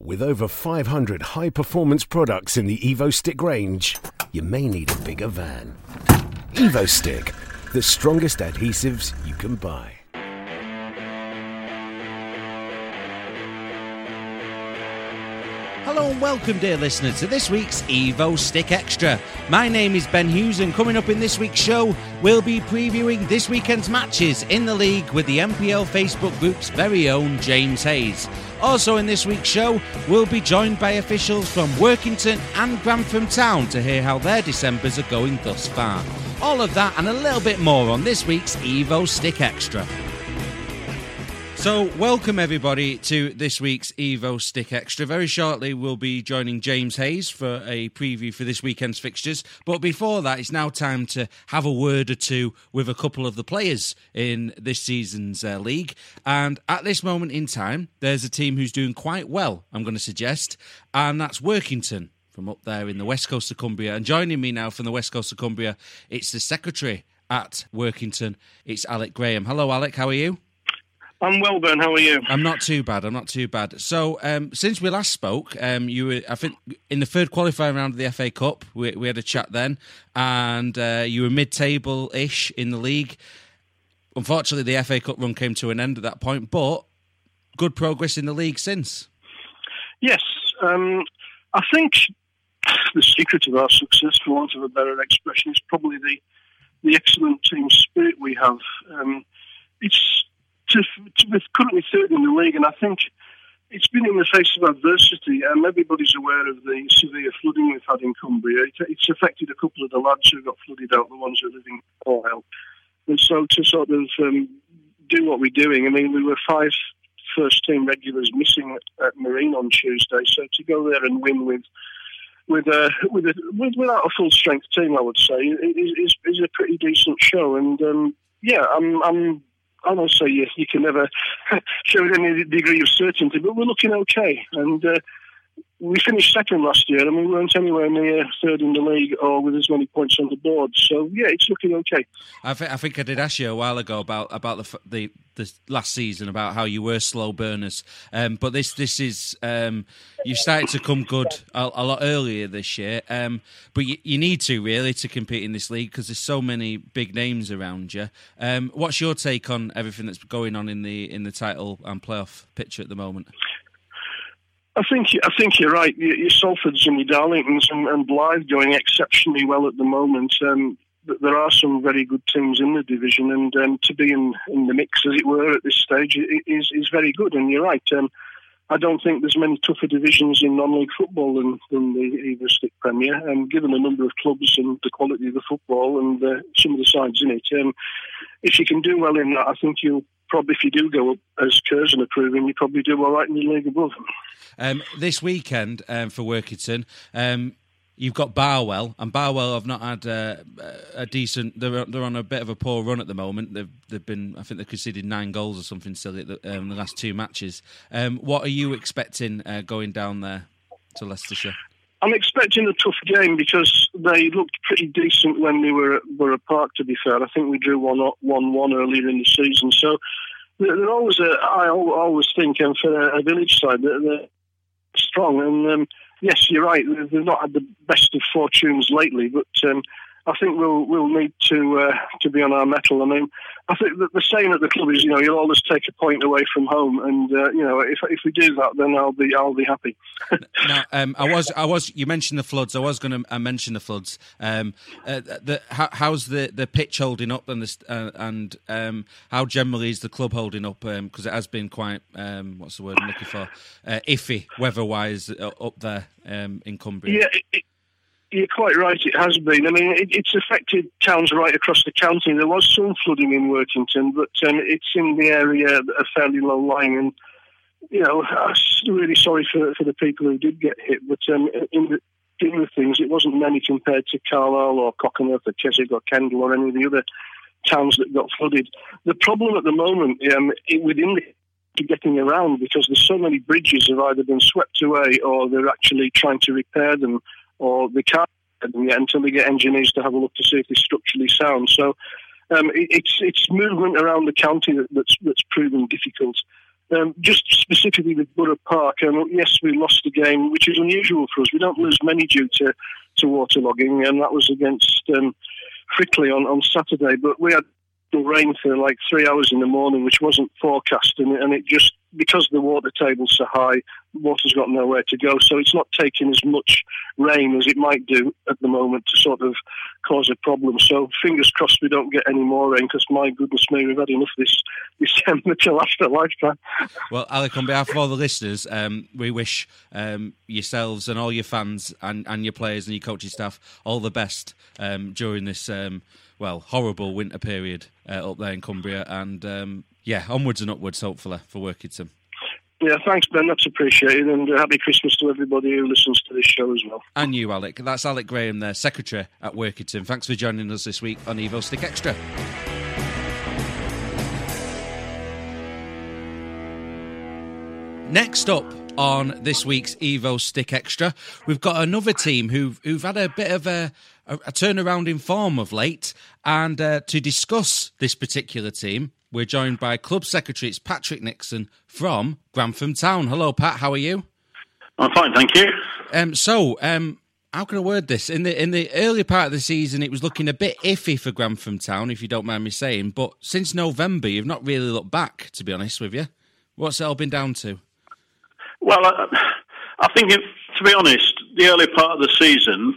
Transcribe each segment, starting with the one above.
With over 500 high-performance products in the EvoStick range, you may need a bigger van. EvoStick, the strongest adhesives you can buy. Hello and welcome, dear listeners, to this week's EvoStick Extra. My name is Ben Hughes, and coming up in this week's show, we'll be previewing this weekend's matches in the league with the MPL Facebook group's very own James Hayes. Also in this week's show, we'll be joined by officials from Workington and Grantham Town to hear how their Decembers are going thus far. All of that and a little bit more on this week's EvoStick Extra. So, welcome everybody to this week's EvoStick Extra. Very shortly we'll be joining James Hayes for a preview for this weekend's fixtures. But before that, it's now time to have a word or two with a couple of the players in this season's league. And at this moment in time, there's a team who's doing quite well, I'm going to suggest, and that's Workington from up there in the West Coast of Cumbria. And joining me now from the West Coast of Cumbria, it's the secretary at Workington. It's Alec Graham. Hello, Alec. How are you? I'm well, Ben. How are you? I'm not too bad. So, since we last spoke, you were, I think, in the third qualifying round of the FA Cup. We had a chat then, and you were mid-table-ish in the league. Unfortunately, the FA Cup run came to an end at that point, but good progress in the league since. Yes. I think the secret of our success, for want of a better expression, is probably the excellent team spirit we have. We're currently third in the league, and I think it's been in the face of adversity. Everybody's aware of the severe flooding we've had in Cumbria. It's affected a couple of the lads who got flooded out, the ones who are living in Orwell. And so to sort of do what we're doing, I mean, we were 5 first-team regulars missing at Marine on Tuesday, so to go there and win without a full-strength team, I would say, is a pretty decent show. And I don't say you can never show with any degree of certainty, but we're looking okay. And we finished second last year, and we weren't anywhere near third in the league or with as many points on the board. So, yeah, it's looking okay. I think I did ask you a while ago about the last season, about how you were slow burners. But this is you started to come good a lot earlier this year. But you need to really to compete in this league because there's so many big names around you. What's your take on everything that's going on in the title and playoff picture at the moment? I think you're right. Your Salfords and your Darlingtons and Blythe going exceptionally well at the moment. There are some very good teams in the division, and to be in the mix, as it were, at this stage is very good. And you're right. I don't think there's many tougher divisions in non-league football than the EvoStick Premier. And given the number of clubs and the quality of the football and some of the sides in it, if you can do well in that, I think you'll probably, if you do go up as Curzon are proving, you probably do all right in the league above. This weekend for Workington, you've got Barwell, and Barwell have not had a decent. They're on a bit of a poor run at the moment. They've been, I think they've conceded 9 goals or something silly in the last 2 matches. What are you expecting going down there to Leicestershire? I'm expecting a tough game because they looked pretty decent when they were at Borough Park, to be fair. I think we drew 1-1 earlier in the season. So they're always I always think for a village side, they're strong. And yes, you're right, they've not had the best of fortunes lately, but I think we'll need to be on our mettle. I mean, I think that the saying at the club is, you'll always take a point away from home, and if we do that, then I'll be happy. Now, you mentioned the floods. I was going to mention the floods. How's the pitch holding up, and how generally is the club holding up? Because it has been quite what's the word I'm looking for? Iffy weather-wise up there in Cumbria. Yeah. You're quite right, it has been. I mean, it's affected towns right across the county. There was some flooding in Workington, but it's in the area that are fairly low-lying. And, I'm really sorry for the people who did get hit. But in the scheme of things, it wasn't many compared to Carlisle or Cockermouth or Keswick or Kendal or any of the other towns that got flooded. The problem at the moment within the getting around, because there's so many bridges have either been swept away or they're actually trying to repair them, or they can't repair them yet until they get engineers to have a look to see if they're structurally sound. So it's movement around the county that's proven difficult. Just specifically with Borough Park, yes, we lost the game, which is unusual for us. We don't lose many due to waterlogging, and that was against Frickley on Saturday. But we had rain for like 3 hours in the morning, which wasn't forecast, and it just, because the water table's so high, water's got nowhere to go. So it's not taking as much rain as it might do at the moment to sort of cause a problem. So fingers crossed we don't get any more rain, because my goodness me, we've had enough this December to last a lifetime. Well, Alec, on behalf of all the listeners, we wish yourselves and all your fans and your players and your coaching staff all the best during this horrible winter period up there in Cumbria, and onwards and upwards, hopefully, for Workington. Yeah, thanks, Ben. That's appreciated, and happy Christmas to everybody who listens to this show as well. And you, Alec. That's Alec Graham there, Secretary at Workington. Thanks for joining us this week on Evo Stick Extra. Next up on this week's Evo Stick Extra, we've got another team who've had a bit of a turnaround in form of late, and to discuss this particular team, we're joined by Club Secretary, it's Patrick Nixon from Grantham Town. Hello, Pat. How are you? I'm fine, thank you. How can I word this? In the early part of the season, it was looking a bit iffy for Grantham Town, if you don't mind me saying. But since November, you've not really looked back, to be honest with you. What's it all been down to? Well, I think, to be honest, the early part of the season,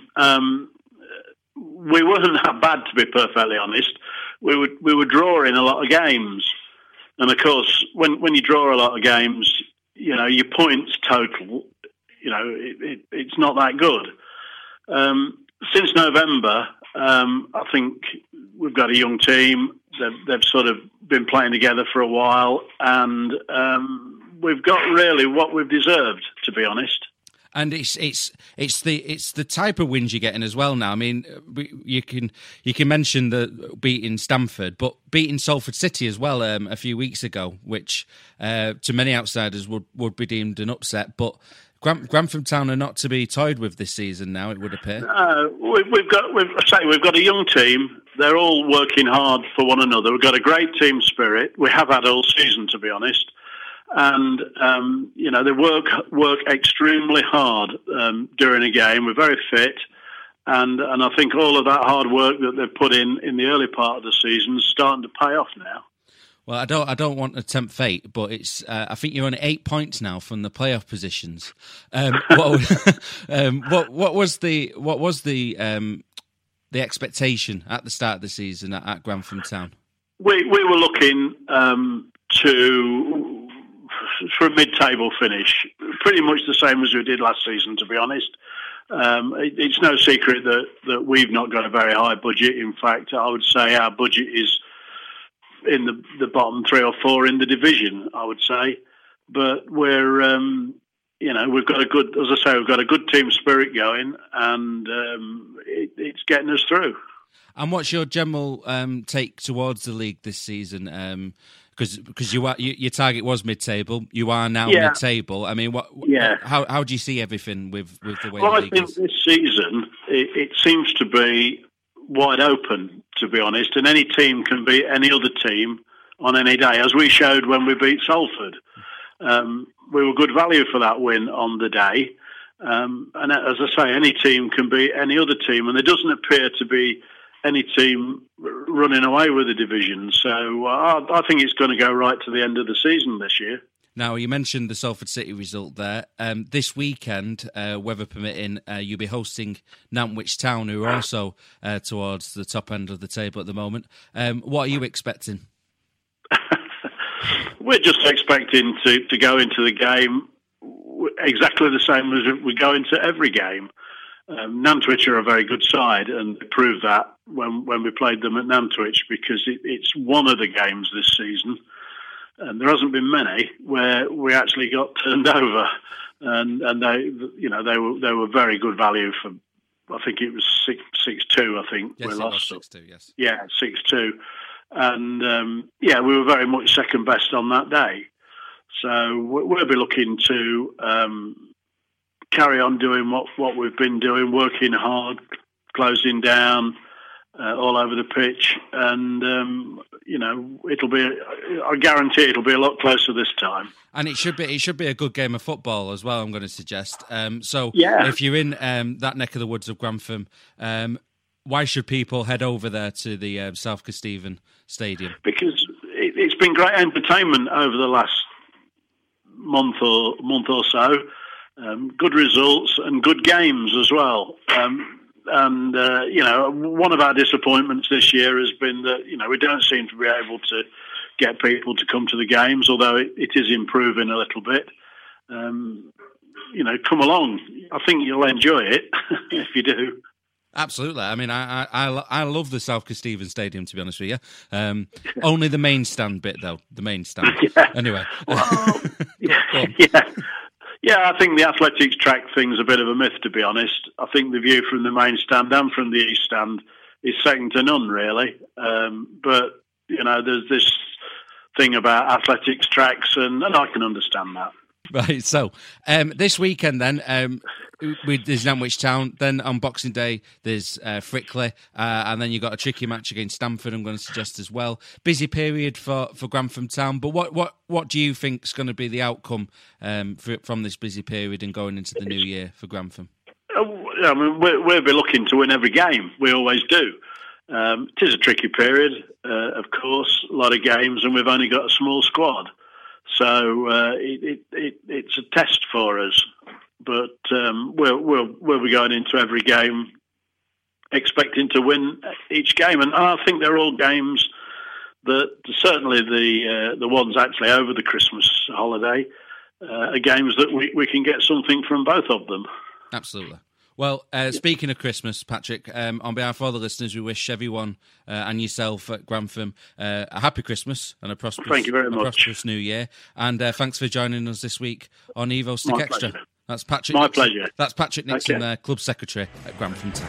we weren't that bad, to be perfectly honest. We were drawing a lot of games, and of course, when you draw a lot of games, your points total, it's not that good. Since November, I think we've got a young team. They've sort of been playing together for a while, and we've got really what we've deserved, to be honest. And it's the type of wins you're getting as well now. I mean, you can mention the beating Stamford, but beating Salford City as well a few weeks ago, which to many outsiders would be deemed an upset. But Grantham Town are not to be toyed with this season now, it would appear. We've got a young team. They're all working hard for one another. We've got a great team spirit. We have had all season, to be honest. And, they work extremely hard during a game. We're very fit. And I think all of that hard work that they've put in the early part of the season is starting to pay off now. Well, I don't want to tempt fate, but it's. I think you're on 8 points now from the playoff positions. What was the expectation at the start of the season at Grantham Town? We were looking for a mid-table finish, pretty much the same as we did last season, to be honest. It's no secret that we've not got a very high budget. In fact, I would say our budget is in the bottom 3 or 4 in the division, I would say. But we're, we've got we've got a good team spirit going, and it's getting us through. And what's your general take towards the league this season? Because your target was mid-table, you are now mid-table. I mean, how do you see everything with the way? Well, the league I think this season it seems to be wide open, to be honest, and any team can beat any other team on any day, as we showed when we beat Salford. We were good value for that win on the day, and as I say, any team can beat any other team, and there doesn't appear to be any team running away with the division. So I think it's going to go right to the end of the season this year. Now, you mentioned the Salford City result there. This weekend, weather permitting, you'll be hosting Nantwich Town, who are also towards the top end of the table at the moment. What are you expecting? We're just expecting to go into the game exactly the same as we go into every game. Nantwich are a very good side, and they proved that when we played them at Nantwich, because it's one of the games this season, and there hasn't been many where we actually got turned over, and they were very good value for. I think it was 6-2. I think yes, we lost 6-2. Yes, 6-2, and we were very much second best on that day. So we'll be looking to carry on doing what we've been doing, working hard, closing down all over the pitch, and I guarantee it'll be a lot closer this time. And it should be a good game of football as well, I'm going to suggest. Yeah. If you're in that neck of the woods of Grantham, why should people head over there to the South Kesteven Stadium? Because it's been great entertainment over the last month or so. Good results and good games as well. One of our disappointments this year has been that, we don't seem to be able to get people to come to the games, although it is improving a little bit. Come along. I think you'll enjoy it if you do. Absolutely. I mean, I love the South Kesteven Stadium, to be honest with you. Only the main stand bit, though. The main stand. Yeah. Anyway. Well, Yeah, I think the athletics track thing's a bit of a myth, to be honest. I think the view from the main stand and from the east stand is second to none, really. But, there's this thing about athletics tracks, and I can understand that. Right, so this weekend then, there's Nantwich Town, then on Boxing Day there's Frickley, and then you've got a tricky match against Stamford, I'm going to suggest as well. Busy period for Grantham Town, but what do you think is going to be the outcome from this busy period and going into the new year for Grantham? I mean, we'll be looking to win every game, we always do. It is a tricky period, of course, a lot of games, and we've only got a small squad. So it's a test for us, but we'll be going into every game expecting to win each game, and I think they're all games that certainly the ones actually over the Christmas holiday are games that we can get something from both of them. Absolutely. Well, speaking of Christmas, Patrick, on behalf of all the listeners, we wish everyone and yourself at Grantham a happy Christmas and a prosperous, Thank you very much. Prosperous New Year. And thanks for joining us this week on Evo Stick Extra. Pleasure. That's Patrick. My Nixon. pleasure. That's Patrick Nixon, Okay. Club Secretary at Grantham Town.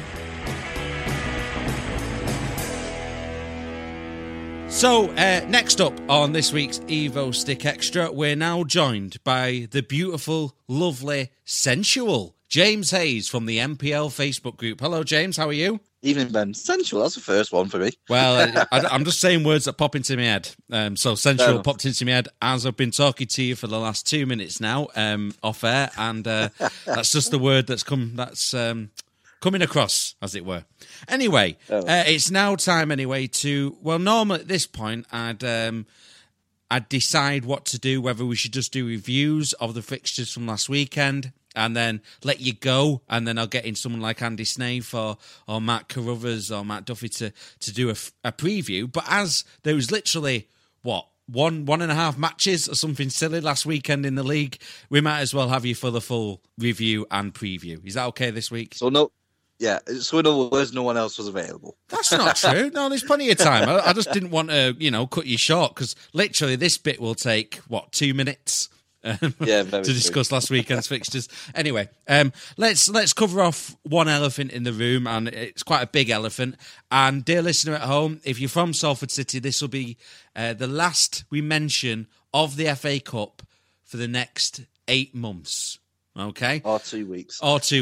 So, next up on this week's Evo Stick Extra, we're now joined by the beautiful, lovely, sensual James Hayes from the MPL Facebook group. Hello, James. How are you? Evening, Ben. Sensual, that's the first one for me. Well, I'm just saying words that pop into my head. So sensual popped into my head as I've been talking to you for the last 2 minutes now, off air, and that's just the word that's coming across, as it were. Anyway, it's now time anyway to, well, normally at this point, I'd decide what to do, whether we should just do reviews of the fixtures from last weekend and then let you go, and then I'll get in someone like Andy Snaith or Matt Carruthers or Matt Duffy to do a preview. But as there was literally, one and a half matches or something silly last weekend in the league, we might as well have you for the full review and preview. Is that okay this week? So in other words, no one else was available. That's not true. No, there's plenty of time. I just didn't want to, cut you short, because literally this bit will take, 2 minutes? Yeah, to discuss last weekend's fixtures. Anyway, let's cover off one elephant in the room, and it's quite a big elephant. And dear listener at home, if you're from Salford City, this will be the last we mention of the FA Cup for the next 8 months. Okay? Or 2 weeks.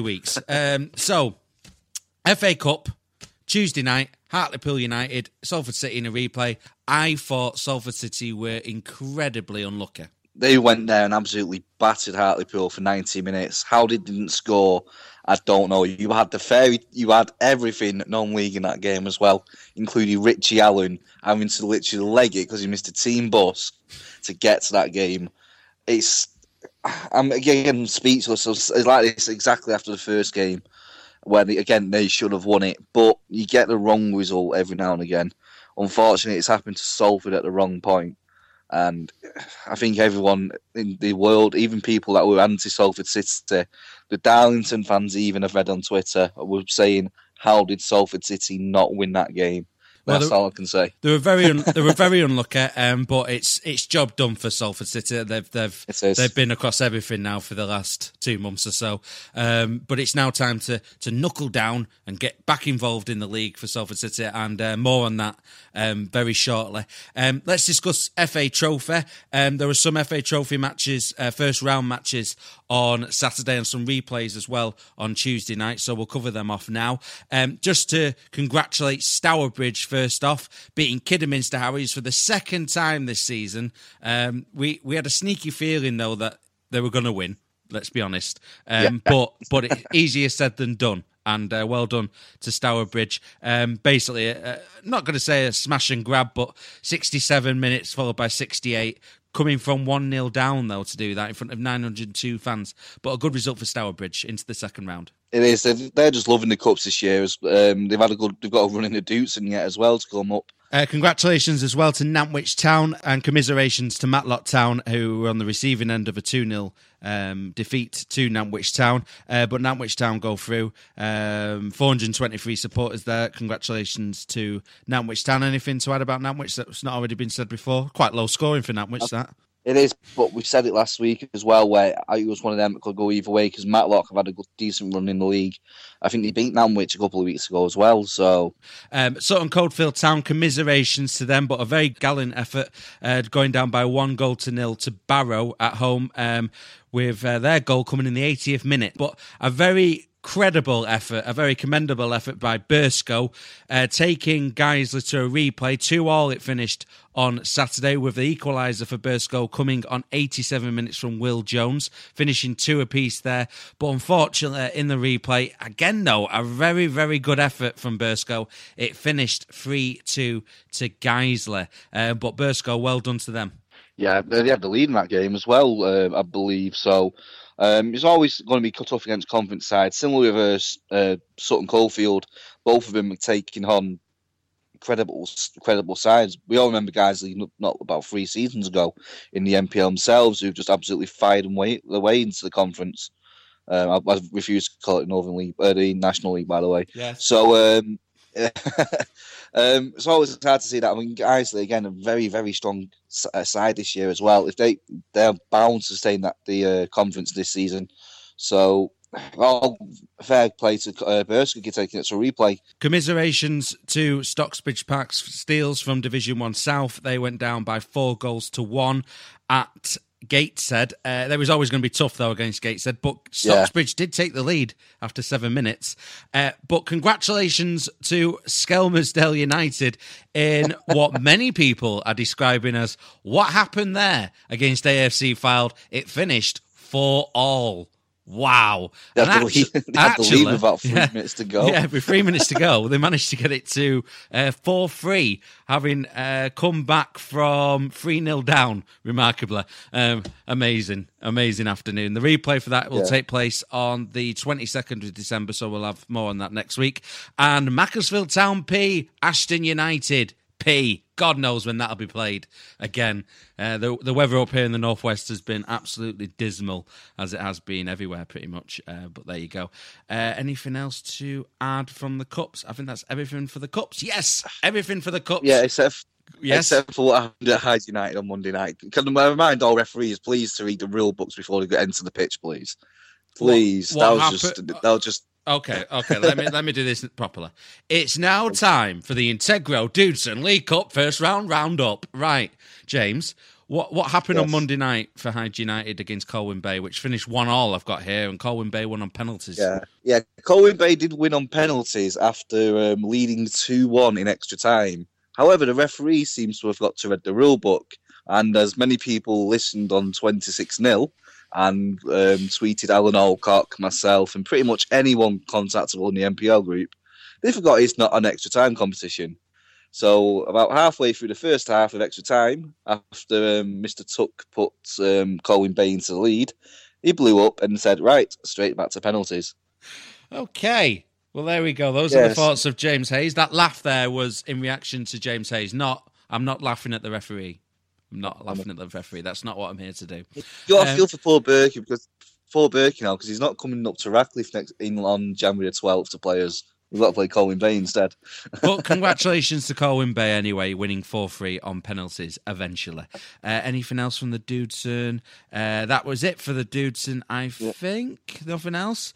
So, FA Cup, Tuesday night, Hartlepool United, Salford City in a replay. I thought Salford City were incredibly unlucky. They went there and absolutely battered Hartlepool for 90 minutes. How they didn't score, I don't know. You had everything non-league in that game as well, including Richie Allen having to literally leg it because he missed a team bus to get to that game. I'm again speechless. It's like this exactly after the first game, where they should have won it, but you get the wrong result every now and again. Unfortunately, it's happened to Salford at the wrong point. And I think everyone in the world, even people that were anti-Salford City, the Darlington fans even have read on Twitter, were saying, how did Salford City not win that game? That's all I can say. They were very unlucky, but it's job done for Salford City. They've been across everything now for the last 2 months or so. But it's now time to knuckle down and get back involved in the league for Salford City, and more on that very shortly. Let's discuss FA Trophy. There were some FA Trophy matches, first round matches on Saturday and some replays as well on Tuesday night, so we'll cover them off now. Just to congratulate Stourbridge first off, beating Kidderminster Harriers for the second time this season. We had a sneaky feeling, though, that they were going to win, let's be honest. But it's easier said than done. And well done to Stourbridge. Basically, not going to say a smash and grab, but 67 minutes followed by 68. Coming from 1-0 down, though, to do that in front of 902 fans. But a good result for Stourbridge into the second round. It is. They're just loving the cups this year. They've got a run in the Dutson yet as well to come up. Congratulations as well to Nantwich Town, and commiserations to Matlock Town, who were on the receiving end of a 2-0 defeat to Nantwich Town. But Nantwich Town go through. 423 supporters there. Congratulations to Nantwich Town. Anything to add about Nantwich that's not already been said before? Quite low scoring for Nantwich, that. It is, but we said it last week as well, where it was one of them that could go either way, because Matlock have had a decent run in the league. I think they beat Nantwich a couple of weeks ago as well. So, Sutton Coldfield Town, commiserations to them, but a very gallant effort, going down by 1-0 to Barrow at home, with their goal coming in the 80th minute. But a very credible effort, a very commendable effort by Burscough, taking Guiseley to a replay. 2-2 it finished on Saturday, with the equaliser for Burscough coming on 87 minutes from Will Jones, finishing 2 apiece there. But unfortunately, in the replay, again though, a very, very good effort from Burscough. It finished 3-2 to Guiseley. But Burscough, well done to them. Yeah, they had the lead in that game as well, I believe. So it's always going to be cut off against conference sides. Similar with Sutton Coldfield, both of them are taking on credible sides. We all remember guys not about 3 seasons ago in the NPL themselves who've just absolutely fired their way into the conference. I refuse to call it Northern League, the National League, by the way. Yes. So it's always hard to see that. I mean, Guiseley, again, a very, very strong side this year as well. If they're bound to sustain the conference this season. So, all fair play to Burscough taking it to a replay. Commiserations to Stocksbridge Park Steels from Division 1 South. They went down by 4-1 at Gateshead. There was always going to be tough, though, against Gateshead, but Stocksbridge did take the lead after 7 minutes. But congratulations to Skelmersdale United in what many people are describing as what happened there against AFC Fylde. It finished 4-4. Wow. They had to leave with about 3 minutes to go. Yeah, with 3 minutes to go, they managed to get it to 4-3, having come back from 3-0 down, remarkably. Amazing afternoon. The replay for that will take place on the 22nd of December, so we'll have more on that next week. And Macclesfield Town P, Ashton United P. God knows when that'll be played again. The weather up here in the northwest has been absolutely dismal, as it has been everywhere pretty much. But there you go. Anything else to add from the Cups? I think that's everything for the Cups. Yes, everything for the Cups. Yeah, except for what happened at Hyde United on Monday night. Can I remind all referees, please, to read the rule books before they get into the pitch, please? Please. That was just... Okay. Let me do this properly. It's now time for the Integro Dudson League Cup first roundup. Right, James. What happened on Monday night for Hyde United against Colwyn Bay, which finished 1-1? I've got here, and Colwyn Bay won on penalties. Yeah. Colwyn Bay did win on penalties after leading 2-1 in extra time. However, the referee seems to have got to read the rule book, and as many people listened on 26-0. And tweeted Alan Alcock, myself, and pretty much anyone contactable in the NPL group, they forgot it's not an extra time competition. So about halfway through the first half of extra time, after Mr. Tuck put Colwyn Bay into the lead, he blew up and said, right, straight back to penalties. Okay. Well, there we go. Those are the thoughts of James Hayes. That laugh there was in reaction to James Hayes. I'm not laughing at the referee. I'm not laughing at the referee. That's not what I'm here to do. You got to feel for Paul Burke because he's not coming up to Ratcliffe on January 12th to play us. We've got to play Colwyn Bay instead. Well, congratulations to Colwyn Bay anyway, winning 4-3 on penalties eventually. Anything else from the Dudson? That was it for the Dudson, I think. Nothing else?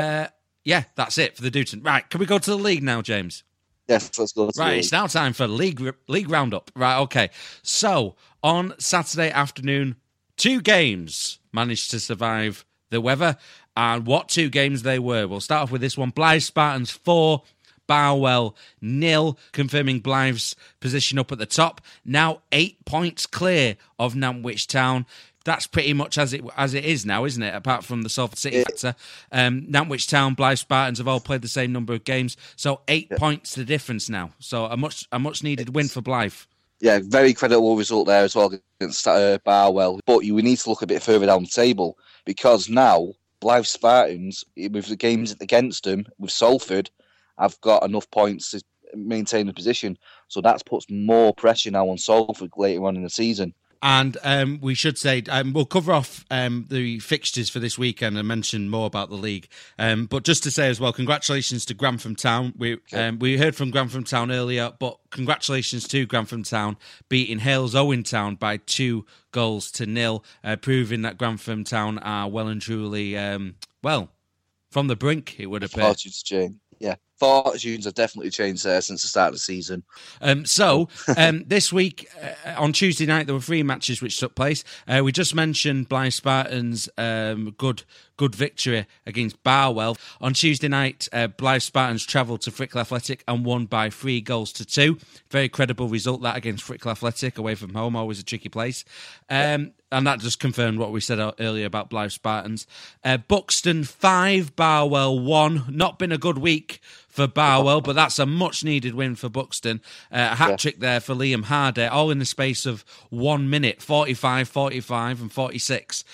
That's it for the Dudson. Right, can we go to the league now, James? Yes, let's go. Right, it's now time for league roundup. Right, okay. So, on Saturday afternoon, 2 games managed to survive the weather. And what 2 games they were. We'll start off with this one. Blythe Spartans 4, Barwell 0, confirming Blythe's position up at the top. Now 8 points clear of Nantwich Town. That's pretty much as it is now, isn't it? Apart from the Salford City factor. Nantwich Town, Blythe Spartans have all played the same number of games. So 8 points the difference now. So a much needed win for Blythe. Yeah, very creditable result there as well against Barwell. But we need to look a bit further down the table, because now Blythe Spartans, with the games against them, with Salford, have got enough points to maintain the position. So that puts more pressure now on Salford later on in the season. And we should say, we'll cover off the fixtures for this weekend and mention more about the league. But just to say as well, congratulations to Grantham Town. We heard from Grantham Town earlier, but congratulations to Grantham Town beating Hales Owen Town by 2-0, proving that Grantham Town are well and truly, from the brink, it would appear. Yeah, fortunes have definitely changed there since the start of the season. This week, on Tuesday night, there were 3 matches which took place. We just mentioned Blythe Spartans' good victory against Barwell. On Tuesday night, Blythe Spartans travelled to Frickle Athletic and won by 3-2. Very credible result, that, against Frickle Athletic, away from home, always a tricky place. And that just confirmed what we said earlier about Blythe Spartans. Buxton 5, Barwell 1. Not been a good week for Barwell, but that's a much-needed win for Buxton. A hat-trick there for Liam Hardy, all in the space of 1 minute, 45, 45 and 46.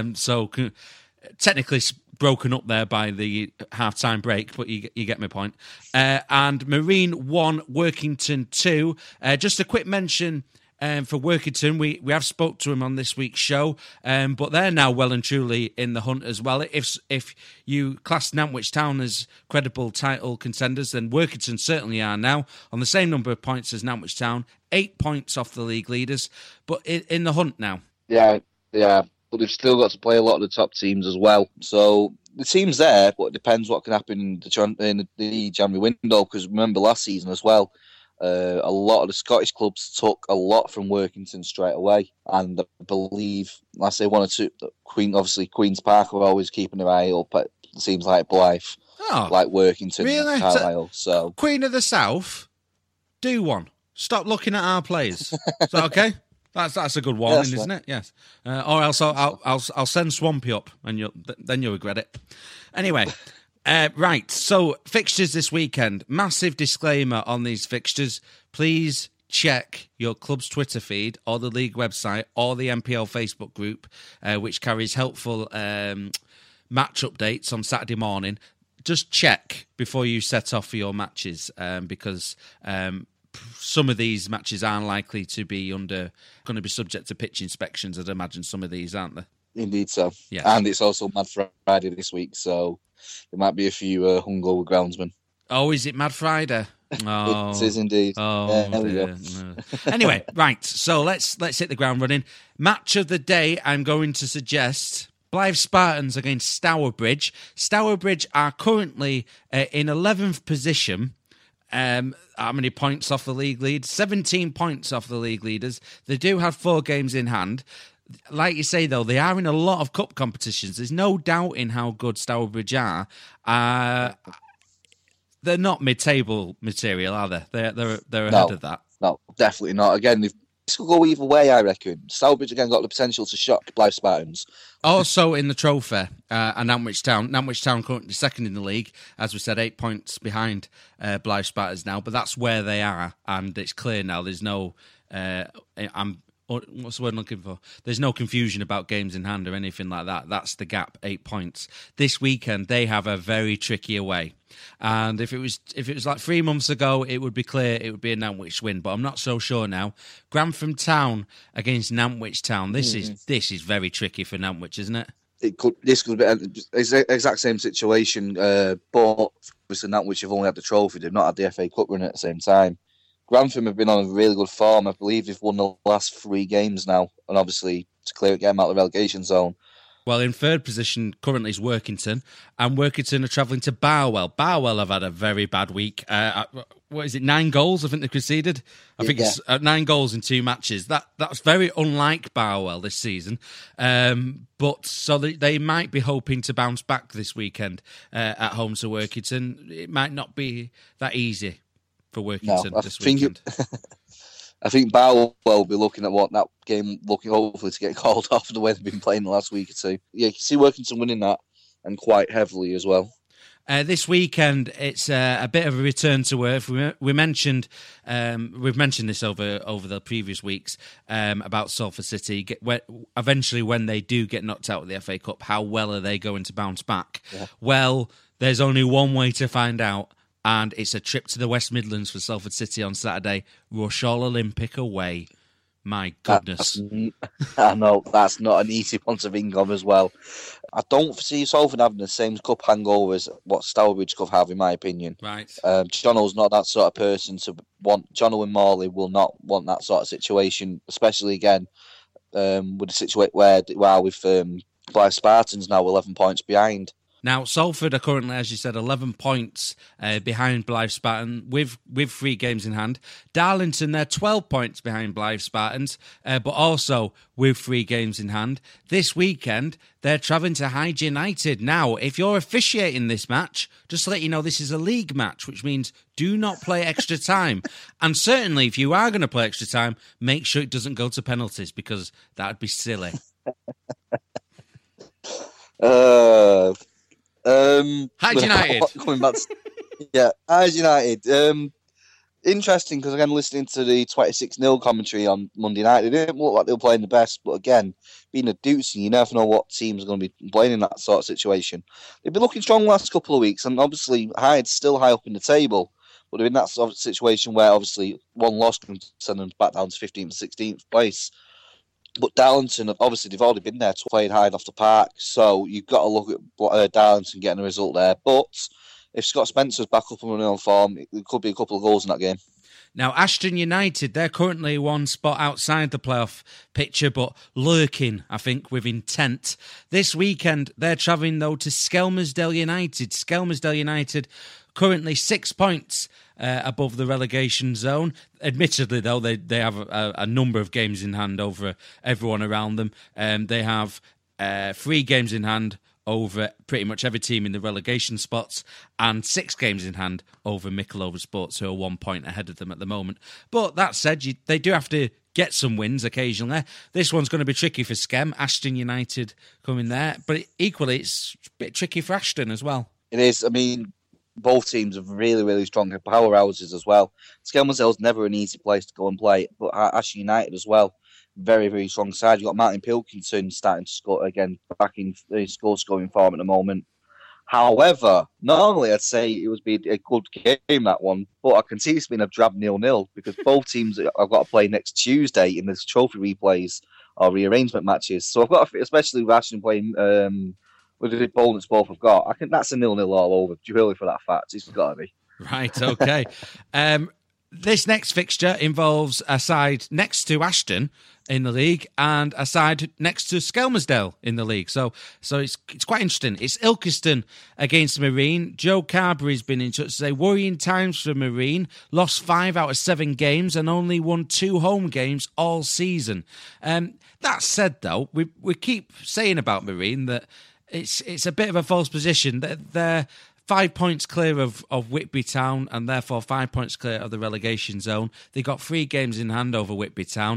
Technically broken up there by the half-time break, but you get my point. And Marine 1, Workington 2. Just a quick mention for Workington, we have spoke to him on this week's show, but they're now well and truly in the hunt as well. If you class Nantwich Town as credible title contenders, then Workington certainly are now, on the same number of points as Nantwich Town, 8 points off the league leaders, but in the hunt now. Yeah, but they've still got to play a lot of the top teams as well. So the team's there, but it depends what can happen in the January window, because remember last season as well, a lot of the Scottish clubs took a lot from Workington straight away, and I believe, I say 1 or 2, Queen's Park are always keeping their eye up. It seems like Blythe, like Workington, really? Carlisle. So Queen of the South, do one. Stop looking at our players. Is that okay? That's a good warning, isn't it? Yes. Or else I'll send Swampy up, and then you'll regret it. Anyway. Right, so fixtures this weekend. Massive disclaimer on these fixtures. Please check your club's Twitter feed or the league website or the MPL Facebook group, which carries helpful match updates on Saturday morning. Just check before you set off for your matches, because some of these matches are likely to be going to be subject to pitch inspections. I'd imagine some of these, aren't they? Indeed so. Yes. And it's also Mad Friday this week, so there might be a few hungover groundsmen. Oh, is it Mad Friday? Oh, it is indeed. Oh, there we go. No. Anyway, right. So let's hit the ground running. Match of the day. I'm going to suggest Blythe Spartans against Stourbridge. Stourbridge are currently in 11th position. How many points off the league lead? 17 points off the league leaders. They do have 4 games in hand. Like you say, though, they are in a lot of cup competitions. There's no doubt in how good Stourbridge are. They're not mid-table material, are they? They're ahead of that. No, definitely not. Again, this will go either way, I reckon. Stourbridge, again, got the potential to shock Blythe Spartans. Also in the trophy, and Nantwich Town. Nantwich Town currently second in the league. As we said, 8 points behind Blythe Spartans now. But that's where they are, and it's clear now. There's no... what's the word I'm looking for? There's no confusion about games in hand or anything like that. That's the gap, 8 points. This weekend, they have a very tricky away. And if it was like 3 months ago, it would be clear it would be a Nantwich win. But I'm not so sure now. Grantham Town against Nantwich Town. This is very tricky for Nantwich, isn't it? This could be the exact same situation. But obviously Nantwich have only had the trophy. They've not had the FA Cup run at the same time. Grantham have been on a really good form. I believe they've won the last 3 games now, and obviously to get them out of the relegation zone. Well, in third position currently is Workington, and Workington are travelling to Barwell. Barwell have had a very bad week. What is it, 9 goals I think they conceded? I think it's 9 goals in 2 matches. That's very unlike Barwell this season. But so they might be hoping to bounce back this weekend at home to Workington. It might not be that easy for Workington this weekend. I think Barwell will be looking at that game, looking hopefully to get called off the way they've been playing the last week or two. Yeah, you can see Workington winning that, and quite heavily as well. This weekend, it's a bit of a return to earth. We've mentioned this over the previous weeks about Salford City. Eventually, when they do get knocked out of the FA Cup, how well are they going to bounce back? Yeah. Well, there's only one way to find out. And it's a trip to the West Midlands for Salford City on Saturday. Rushall Olympic away. My goodness. I know, that's not an easy one to think of as well. I don't see Salford having the same cup hangover as what Stourbridge could have, in my opinion. Right. Jono's not that sort of person to want. Jono and Morley will not want that sort of situation, especially again with the situation where with Blythe Spartans now 11 points behind. Now, Salford are currently, as you said, 11 points behind Blythe Spartans with 3 games in hand. Darlington, they're 12 points behind Blythe Spartans, but also with 3 games in hand. This weekend, they're travelling to Hyde United. Now, if you're officiating this match, just to let you know, this is a league match, which means do not play extra time. And certainly, if you are going to play extra time, make sure it doesn't go to penalties, because that would be silly. Hyde United. Hyde United. Interesting, because again, listening to the 26-0 commentary on Monday night, they didn't look like they were playing the best. But again, being a Dutzy, you never know what teams are going to be playing in that sort of situation. They've been looking strong the last couple of weeks, and obviously Hyde's still high up in the table. But they're in that sort of situation where obviously one loss can send them back down to 15th, 16th place. But Darlington, obviously, they've already been there to play Hyde off the park, so you've got to look at Darlington getting a result there. But if Scott Spencer's back up and running on form, it could be a couple of goals in that game. Now, Ashton United, they're currently one spot outside the playoff picture, but lurking, I think, with intent. This weekend, they're travelling, though, to Skelmersdale United. Skelmersdale United, currently 6 points above the relegation zone. Admittedly, though, they have a number of games in hand over everyone around them. They have 3 games in hand over pretty much every team in the relegation spots, and 6 games in hand over Mickleover Sports, who are 1 point ahead of them at the moment. But that said, they do have to get some wins occasionally. This one's going to be tricky for Skem. Ashton United coming there, but equally it's a bit tricky for Ashton as well. It is. I mean, both teams have really, really strong powerhouses as well. Skelmersdale's never an easy place to go and play, but Ashton United as well, very, very strong side. You've got Martin Pilkington starting to score again, back in goal-scoring form at the moment. However, normally I'd say it would be a good game, that one, but I can see it's been a drab 0-0 because both teams have got to play next Tuesday in this trophy replays or rearrangement matches. So I've got to, especially with Ashton playing with the opponents both have got, I think that's a 0-0 all over, purely for that fact. It's got to be. Right, okay. This next fixture involves a side next to Ashton in the league and a side next to Skelmersdale in the league. So it's quite interesting. It's Ilkeston against Marine. Joe Carberry's been in touch to say worrying times for Marine. Lost 5 out of 7 games and only won 2 home games all season. That said, though, we keep saying about Marine that it's a bit of a false position. They're 5 points clear of Whitby Town and therefore 5 points clear of the relegation zone. They got 3 games in hand over Whitby Town.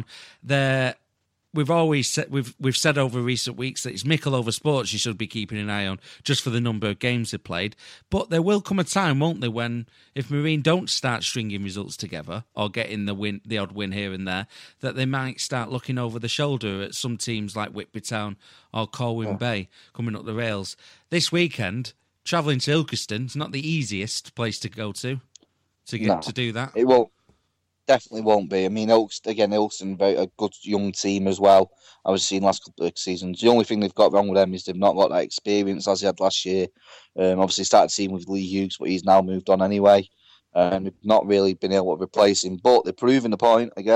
We've said over recent weeks that it's Mickleover Sports you should be keeping an eye on just for the number of games they played. But there will come a time, won't there, when if Marine don't start stringing results together or getting the odd win here and there, that they might start looking over the shoulder at some teams like Whitby Town or Colwyn Bay coming up the rails. This weekend, travelling to Ilkeston is not the easiest place to go to do that. It definitely won't be. I mean, Ilkeston, a good young team as well. I was seeing last couple of seasons. The only thing they've got wrong with them is they've not got that experience as they had last year. Obviously started seeing with Lee Hughes, but he's now moved on anyway. They've not really been able to replace him, but they're proving the point again.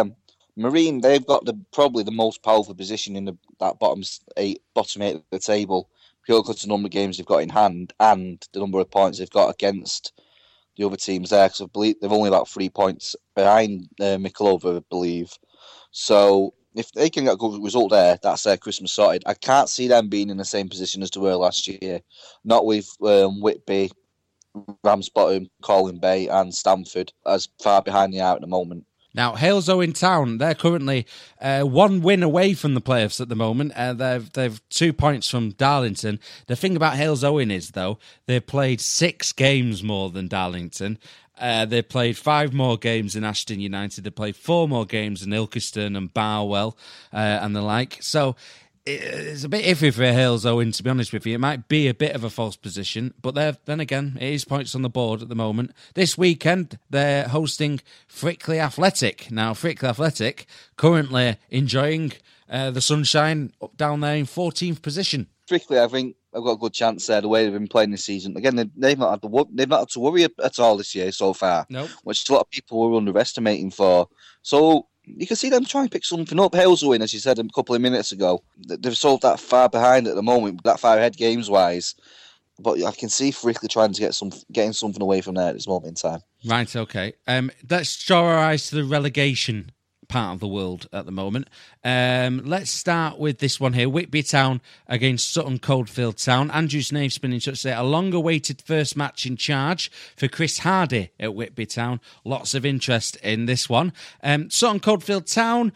Marine, they've got probably the most powerful position in that bottom eight of the table, purely because of the number of games they've got in hand and the number of points they've got against the other teams there. Because I believe they've only about 3 points behind Mikulova, I believe. So if they can get a good result there, that's their Christmas sorted. I can't see them being in the same position as they were last year. Not with Whitby, Ramsbottom, Colwyn Bay and Stamford as far behind they are at the moment. Now, Halesowen Town, they're currently 1 win away from the playoffs at the moment. They've 2 points from Darlington. The thing about Halesowen is, though, they've played 6 games more than Darlington. They've played 5 more games than Ashton United. They've played 4 more games than Ilkeston and Barwell and the like. So it's a bit iffy for Halesowen, to be honest with you. It might be a bit of a false position, but then again, it is points on the board at the moment. This weekend, they're hosting Frickley Athletic. Now, Frickley Athletic currently enjoying the sunshine up down there in 14th position. Frickley, I think, I've got a good chance there, the way they've been playing this season. Again, they've not had to worry at all this year so far, nope. Which a lot of people were underestimating for. So you can see them trying to pick something up. Halesowen, as you said a couple of minutes ago, they've sold that far behind at the moment, that far ahead games-wise. But I can see Frickley trying to getting something away from there at this moment in time. Right, okay. Let's draw our eyes to the relegation part of the world at the moment. Let's start with this one here. Whitby Town against Sutton Coldfield Town. Andrew Snave's been in touch to say a long-awaited first match in charge for Chris Hardy at Whitby Town. Lots of interest in this one. Sutton Coldfield Town,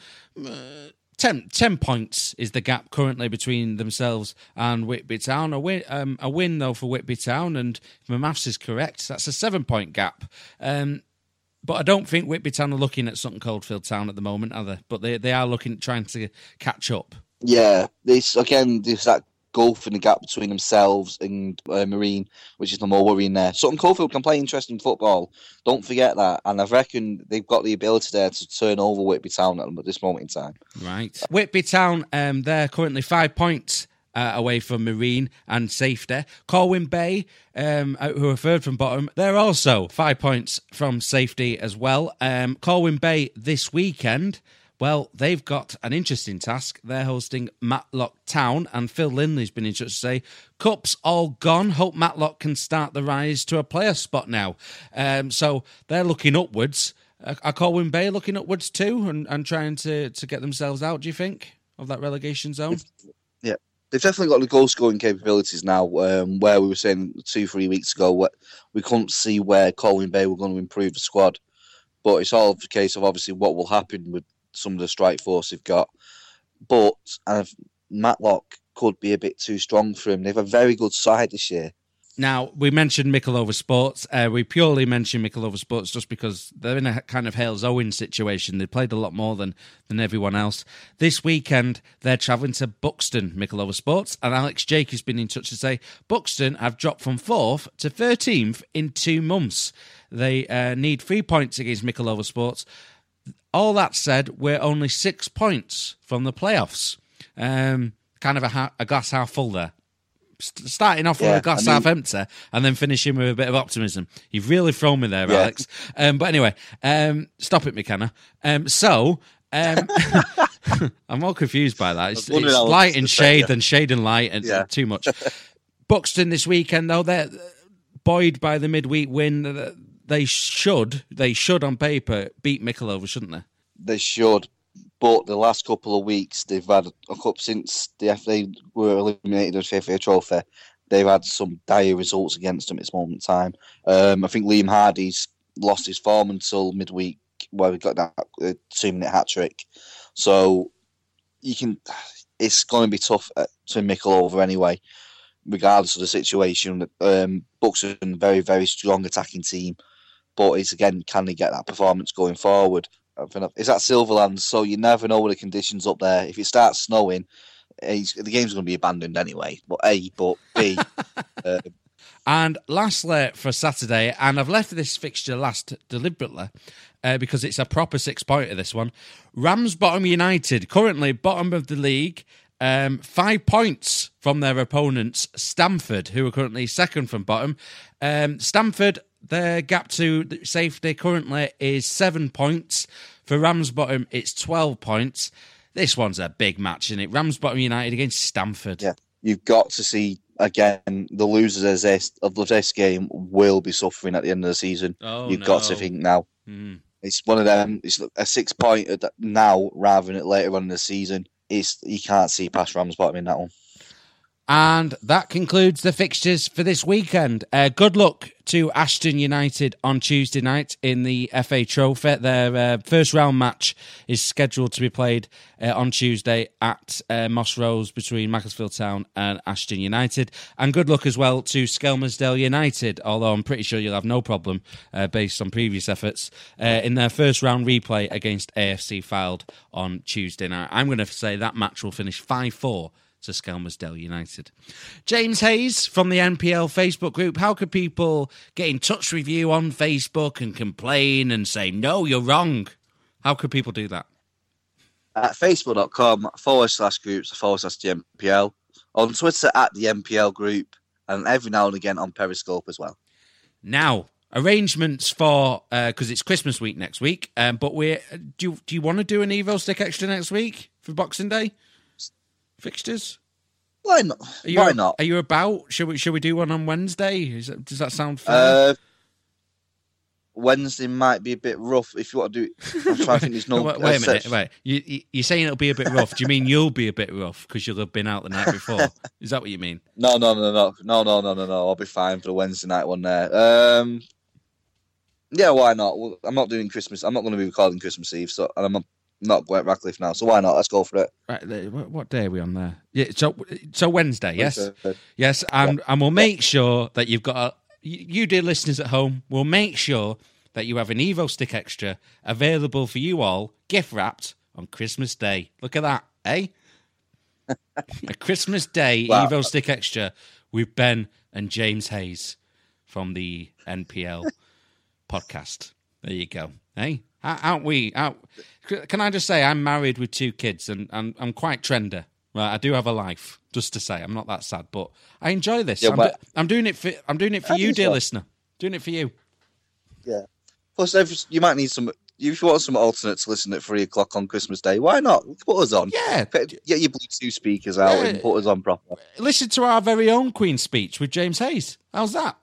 10 points is the gap currently between themselves and Whitby Town. A win though for Whitby Town, and if my maths is correct, that's a 7-point gap. But I don't think Whitby Town are looking at Sutton Coldfield Town at the moment, are they? But they are trying to catch up. Yeah, there's that gulf in the gap between themselves and Marine, which is the more worrying there. Sutton Coldfield can play interesting football. Don't forget that. And I reckon they've got the ability there to turn over Whitby Town at this moment in time. Right. Whitby Town, they're currently 5 points away from Marine and safety. Colwyn Bay, who are third from bottom, they're also 5 points from safety as well. Colwyn Bay this weekend, well, they've got an interesting task. They're hosting Matlock Town, and Phil Lindley's been in touch to say, Cup's all gone. Hope Matlock can start the rise to a player spot now. So they're looking upwards. Are Colwyn Bay looking upwards too and trying to get themselves out, do you think, of that relegation zone? Yeah. They've definitely got the goal-scoring capabilities now, where we were saying 2-3 weeks ago, we couldn't see where Colwyn Bay were going to improve the squad. But it's all a case of obviously what will happen with some of the strike force they've got. But Matlock could be a bit too strong for him. They have a very good side this year. Now, we mentioned Mikulova Sports. We purely mentioned Mikulova Sports just because they're in a kind of Halesowen situation. They played a lot more than everyone else. This weekend, they're travelling to Buxton, Mikulova Sports, and Alex Jake has been in touch to say Buxton have dropped from 4th to 13th in 2 months. They need 3 points against Mikulova Sports. All that said, we're only 6 points from the playoffs. Kind of a glass half full there. Starting off with a glass half empty and then finishing with a bit of optimism. You've really thrown me there, Alex. But anyway, stop it, McKenna. I'm all confused by that. It's light and shade and shade and light and too much. Buxton this weekend, though, they're buoyed by the midweek win. They should on paper beat Mikulova, shouldn't they? They should. But the last couple of weeks, they've had a cup since they were eliminated of the FA Trophy. They've had some dire results against them at this moment in time. I think Liam Hardy's lost his form until midweek, where we got that 2-minute hat-trick. So it's going to be tough to Mikulova anyway, regardless of the situation. Bucks are a very, very strong attacking team. But it's, again, can they get that performance going forward? It's at Silverland, so you never know what the conditions up there. If it starts snowing, the game's going to be abandoned anyway. But B. And lastly for Saturday, and I've left this fixture last deliberately because it's a proper 6-pointer, this one. Ramsbottom United, currently bottom of the league, 5 points from their opponents, Stamford, who are currently second from bottom. Stamford, their gap to safety currently is 7 points. For Ramsbottom, it's 12 points. This one's a big match, isn't it? Ramsbottom United against Stamford. Yeah, you've got to see, again, the losers of this game will be suffering at the end of the season. You've got to think now. Mm. It's one of them. It's a 6 point now rather than later on in the season. You can't see past Ramsbottom in that one. And that concludes the fixtures for this weekend. Good luck to Ashton United on Tuesday night in the FA Trophy. Their first round match is scheduled to be played on Tuesday at Moss Rose between Macclesfield Town and Ashton United. And good luck as well to Skelmersdale United, although I'm pretty sure you'll have no problem based on previous efforts in their first round replay against AFC Fylde on Tuesday night. I'm going to say that match will finish 5-4 to Skelmersdale United. James Hayes from the NPL Facebook group. How could people get in touch with you on Facebook and complain and say, no, you're wrong? How could people do that? At facebook.com/groups/the NPL. On Twitter at the NPL group. And every now and again on Periscope as well. Now, arrangements for, because it's Christmas week next week, but do you want to do an Evo Stick Extra next week for Boxing Day? Fixtures? Why not? Why not? Are you about? Should we do one on Wednesday? Does that sound fair? Wednesday might be a bit rough if you want to do it. I'm trying to think there's no... Wait a minute. Wait. You're saying it'll be a bit rough. Do you mean you'll be a bit rough because you'll have been out the night before? Is that what you mean? No. I'll be fine for the Wednesday night one there. Yeah, why not? Well, I'm not doing Christmas. I'm not going to be recording Christmas Eve, and I'm not at Ratcliffe now, so why not? Let's go for it. Right, what day are we on there? Yeah, so Wednesday, yes? Yes, and we'll make sure that you've got... You dear listeners at home, we'll make sure that you have an Evo Stick Extra available for you all, gift-wrapped, on Christmas Day. Look at that, eh? A Christmas Day Evo Stick Extra with Ben and James Hayes from the NPL podcast. There you go, eh? Aren't we? Can I just say I'm married with 2 kids and I'm quite trender. Right, I do have a life. Just to say, I'm not that sad, but I enjoy this. Yeah, I'm doing it for you, dear listener. Doing it for you. Yeah. Plus, you might need some. If you want some alternate to listen at 3:00 on Christmas Day, why not? Put us on. Yeah. Get your Bluetooth speakers out and put us on proper. Listen to our very own Queen's speech with James Hayes. How's that?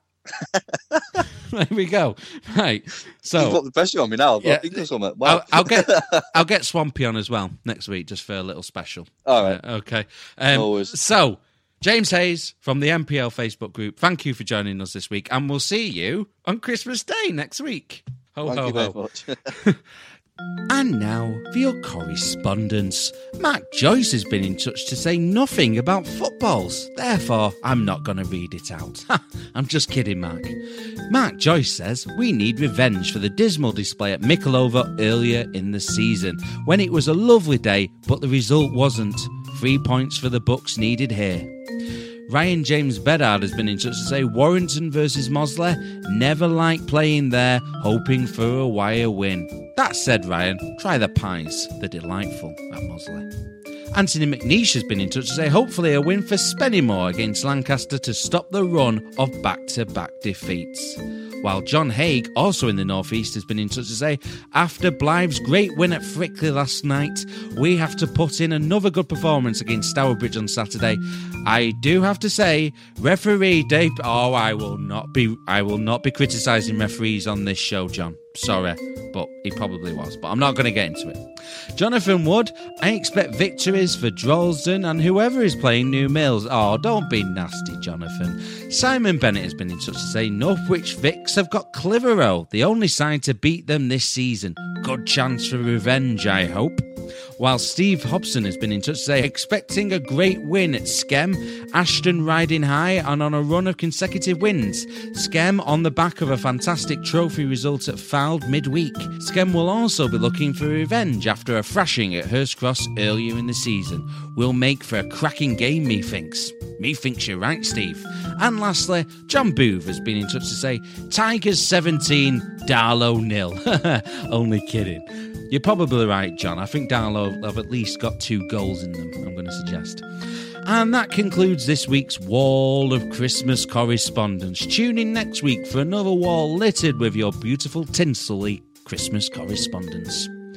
There we go. Right. So you've got the pressure on me now. Think of something. Wow. I'll get Swampy on as well next week just for a little special. All right. Okay. Always. So James Hayes from the NPL Facebook group. Thank you for joining us this week, and we'll see you on Christmas Day next week. Thank you very much. And now for your correspondence. Mark Joyce has been in touch to say nothing about footballs. Therefore, I'm not going to read it out. I'm just kidding, Mark. Mark Joyce says, we need revenge for the dismal display at Mikulova earlier in the season, when it was a lovely day, but the result wasn't. 3 points for the Bucks needed here. Ryan James Bedard has been in touch to say Warrington versus Mosley, never like playing there, hoping for a wire win. That said, Ryan, try the pies. They're delightful at Mosley. Anthony McNeish has been in touch to say hopefully a win for Spennymoor against Lancaster to stop the run of back-to-back defeats. While John Haig, also in the North East, has been in touch to say, after Blythe's great win at Frickley last night, we have to put in another good performance against Stourbridge on Saturday. I do have to say, referee Dave... Oh, I will not be criticising referees on this show, John. Sorry, but he probably was. But I'm not going to get into it. Jonathan Wood, I expect victories for Droylsden and whoever is playing New Mills. Oh, don't be nasty, Jonathan. Simon Bennett has been in touch to say Northwich Vics have got Clitheroe, the only side to beat them this season. Good chance for revenge, I hope. While Steve Hobson has been in touch to say expecting a great win at Skem, Ashton riding high and on a run of consecutive wins. Skem on the back of a fantastic trophy result at Fylde midweek. Skem will also be looking for revenge after a thrashing at Hurst Cross earlier in the season. Will make for a cracking game, methinks. Methinks you're right, Steve. And lastly, John Booth has been in touch to say Tigers 17, Darlow 0. Only kidding. You're probably right, John. I think Darlow have at least got 2 goals in them, I'm going to suggest. And that concludes this week's Wall of Christmas correspondence. Tune in next week for another wall littered with your beautiful tinselly Christmas correspondence.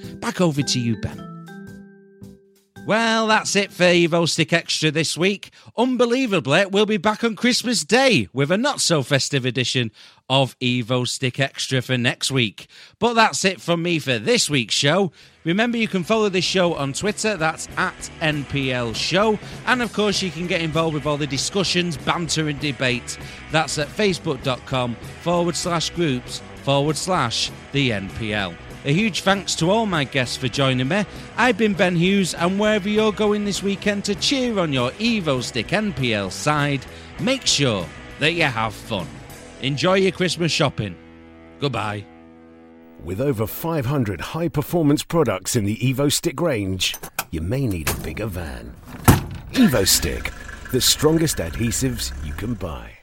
Back over to you, Ben. Well, that's it for Evo Stick Extra this week. Unbelievably, we'll be back on Christmas Day with a not-so-festive edition of Evo Stick Extra for next week. But that's it from me for this week's show. Remember, you can follow this show on Twitter, that's at NPL Show. And of course, you can get involved with all the discussions, banter and debate. That's at facebook.com/groups/the NPL. A huge thanks to all my guests for joining me. I've been Ben Hughes, and wherever you're going this weekend to cheer on your Evo Stick NPL side, make sure that you have fun. Enjoy your Christmas shopping. Goodbye. With over 500 high-performance products in the Evo Stick range, you may need a bigger van. Evo Stick, the strongest adhesives you can buy.